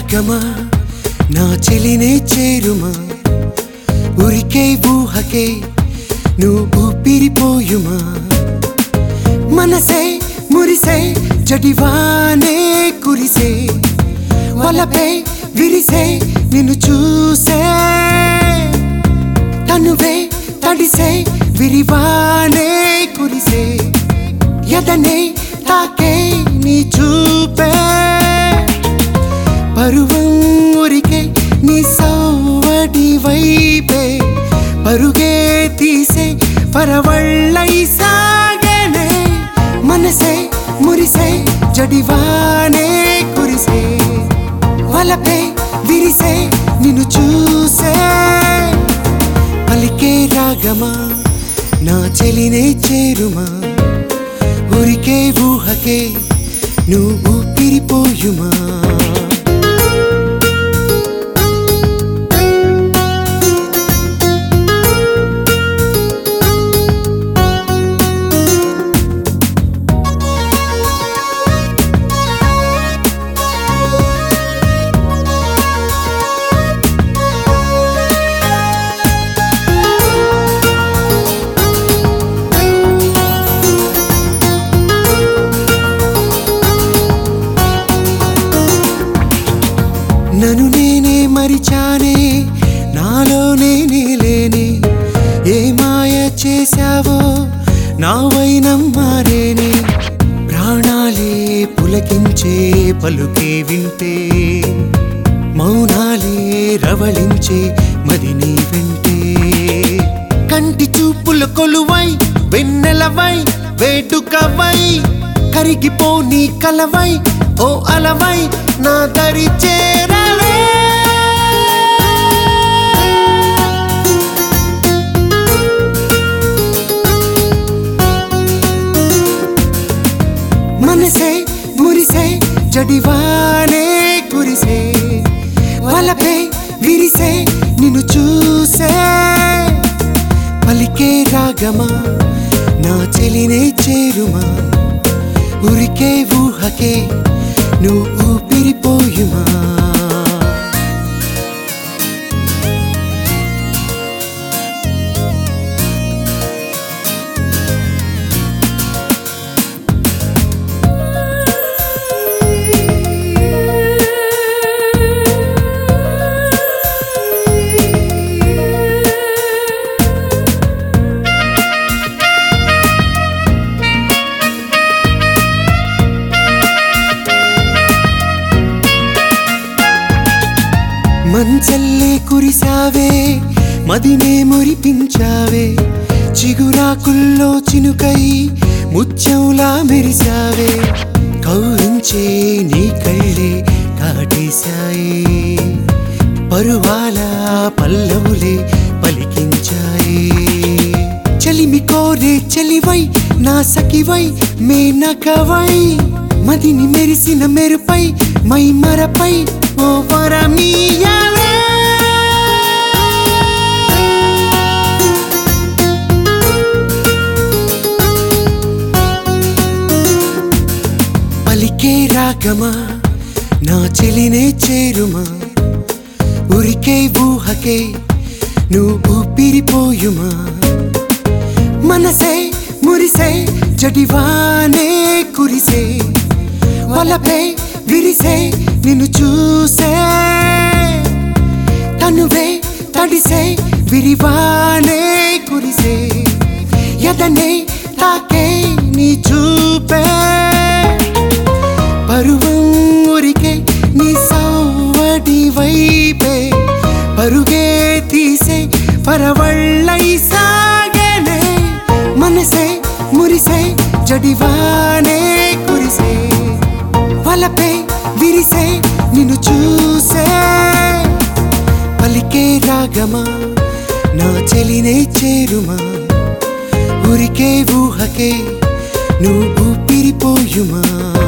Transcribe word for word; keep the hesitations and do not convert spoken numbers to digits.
రాగమా నా చెలినే చేరుమా ఉరికే ఊహకే నువ్వు ఊపిరిపోయుమా మనసే మురిసే జడివానే కురిసే వలపే విరిసే నిన్ను చూసే తనువే తడిసే విరివానే కురిసే యదనే తాకే నీ చూపే పరువం ఉరికే నీ సవ్వడి వైపే పరుగే తీసే పరవళ్ళై సాగేనే మనసే మురిసే జడివానే కురిసే వలపే విరిసే నిన్ను చూసే పలికే రాగమా నా చెలినే చేరుమా ఉరికే ఊహకే నువ్వు ఊపిరిపోయుమా నన్ను నేనే మరిచానే నాలో నేనే లేనే ఏ మాయ చేశావో నా వైనం మారేనే ప్రాణాలే పులకించే పలుకే వింటే మౌనాలే రవళించే మరి నీ వెంటే కంటి చూపుల కొలువై వెన్నెలవై వేడుకవై కరిగిపో నీ కలవై ఓ అలవై నా దరి చేరవే మనసే మురిసే జడివానే కురిసే వలపే విరిసే నిన్ను చూసే పలికే రాగమా నా చెలినే చేరుమా ఉరికే ఊహకే నువ్వు ఊపిరిపోయుమా మంచల్లే కురిసావే మదినే మురిపించావే చిగురాకుల్లో చినుకై ముత్యంలా మెరిసావే కౌరించే నీ కళ్ళే కాటేశాయే పరువాల పల్లవులే పలికించాయే చలిమి కోరే చలివై నా సఖివై మేనకవై మదిని మెరిసిన మెరుపై మై మరపై ఓ వరమీయాలే పలికే రాగమా నా చెలినే చేరుమా ఉరికే ఊహకే నువ్వు ఊపిరిపోయుమా మనసే మురిసే జడివానే కురిసే వలపే విరిసే నిన్ను చూసే తనువే తడిసే విరివానే కురిసే యదనే తాకే నీ చూపే పరువం ఉరికే నీ సవ్వడి వైపే పరుగే తీసే పరవళ్ళై సాగేనే మనసే మురిసే జడివానే కురిసే వలపే విరిసే నిన్ను చూసే పలికే రాగమా నా చెలినే చేరుమా ఉరికే ఊహకే నువ్వు ఊపిరిపోయుమా